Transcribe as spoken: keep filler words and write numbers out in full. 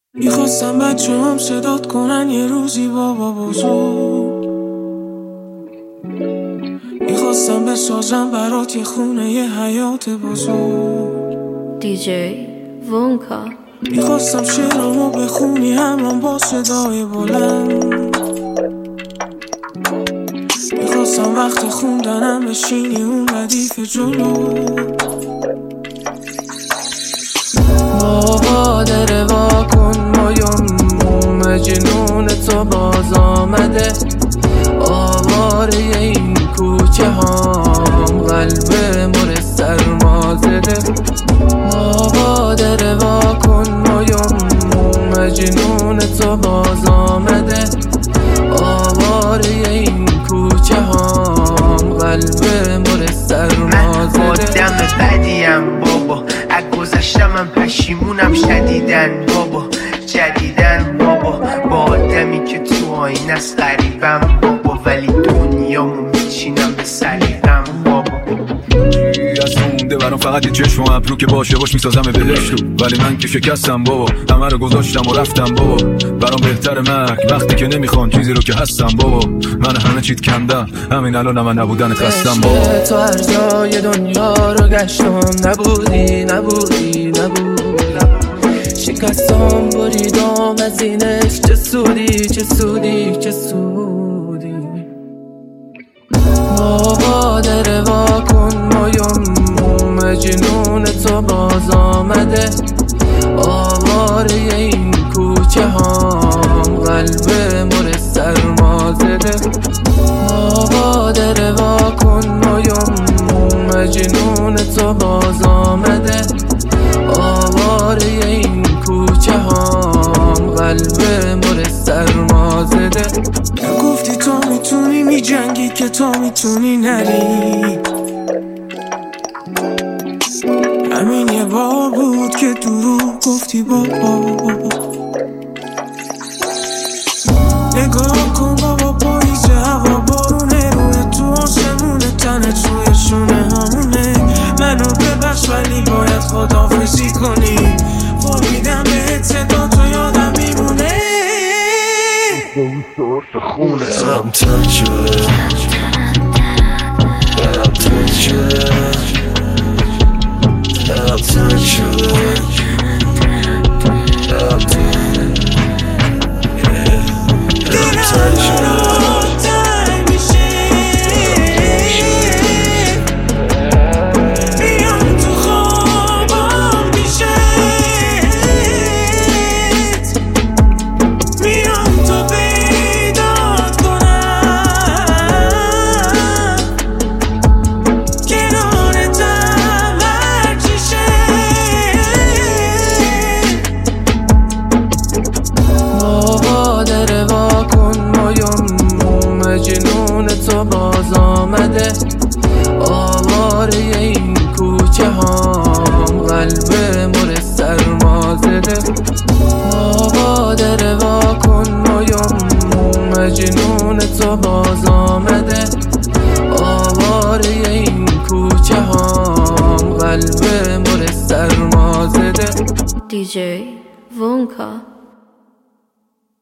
میخواستم بچه هم صدات کنن یه روزی بابا بزرگ. میخواستم بسازم برات یه خونه یه حیات بزرگ. دیجی وونکا. میخواستم شعرامو بخونی همرام با صدای بلند. میخواستم وقت خوندنم بشینی اون ردیف جلو. بابا در واکن مایم مجنون تو باز آمده. آواره این کوچه هم قلب مر سرما زده. بابا در واکن مایم مجنون تو باز آمده. آواره این کوچه هم قلب مر سرما زده. من آدم بدیم بابا، از گذشتم من پشیمونم شدیدن بابا. جدیدن بابا با آدمی که تو آینه است غریبم بابا، ولی دنیامو میچینم به سلیقم بابا. از مونده برام فقط یه چشم و ابرو که باشه باش میسازم بهشتو، ولی من که شکستم بابا، همه رو گذاشتم و رفتم بابا. برام بهتر مرگ وقتی که نمیخوان چیزی رو که هستم بابا. من همه چیت کندم همین الان من نبودن خستم بابا. تو هر جای دنیا رو گشتم نبودی نبودی نبودی. شکستم بریدم از اینش چه سودی چه سودی چه سودی. بابا در واکن مایم مجنون تو باز آمده. آواره این کوچه هم قلب مر سرما زده. بابا در واکن مایم مجنون تو باز آمده. آواره این کوچه هم قلب مر سرما زده. گفتی تو میتونی میجنگی که تو میتونی نری. همین یه بار بود که دروغ گفتی بابا. نگاه کن بابا پاییزه هوا بارونه روی تو آسمونه تنت روی شونه همونه. منو ببخش ولی باید خداحافظی کنی. فهمیدم بهت صدا تو یادم میمونه. دلم تنگ شده دلم تنگ شده دلم تنگ شده دلم تنگ شده. مجنون تو باز آمده. آواره این کوچه هم قلب مر سرما زده. بابا در واکن مایم مجنون تو باز آمده. آواره این کوچه هم قلب مر سرما زده. دیجی وونکا.